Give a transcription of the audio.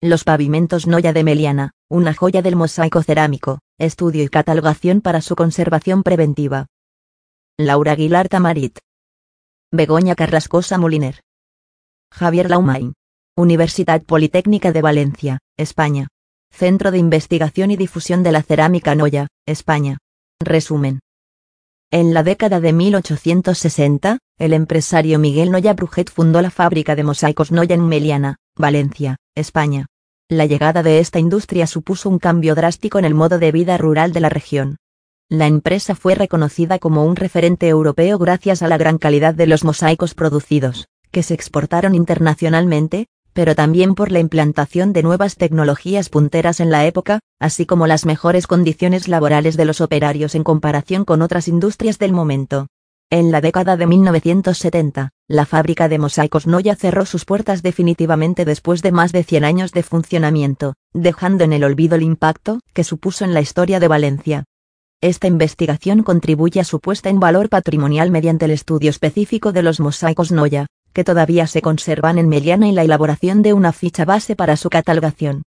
Los pavimentos Noya de Meliana, una joya del mosaico cerámico, estudio y catalogación para su conservación preventiva. Laura Aguilar Tamarit. Begoña Carrascosa Moliner. Javier Laumain. Universidad Politécnica de Valencia, España. Centro de Investigación y Difusión de la Cerámica Noya, España. Resumen. En la década de 1860, el empresario Miguel Noya Brujet fundó la fábrica de mosaicos Noya en Meliana, Valencia, España. La llegada de esta industria supuso un cambio drástico en el modo de vida rural de la región. La empresa fue reconocida como un referente europeo gracias a la gran calidad de los mosaicos producidos, que se exportaron internacionalmente, pero también por la implantación de nuevas tecnologías punteras en la época, así como las mejores condiciones laborales de los operarios en comparación con otras industrias del momento. En la década de 1970, la fábrica de mosaicos Noya cerró sus puertas definitivamente después de más de 100 años de funcionamiento, dejando en el olvido el impacto que supuso en la historia de Valencia. Esta investigación contribuye a su puesta en valor patrimonial mediante el estudio específico de los mosaicos Noya, que todavía se conservan en Meliana y la elaboración de una ficha base para su catalogación.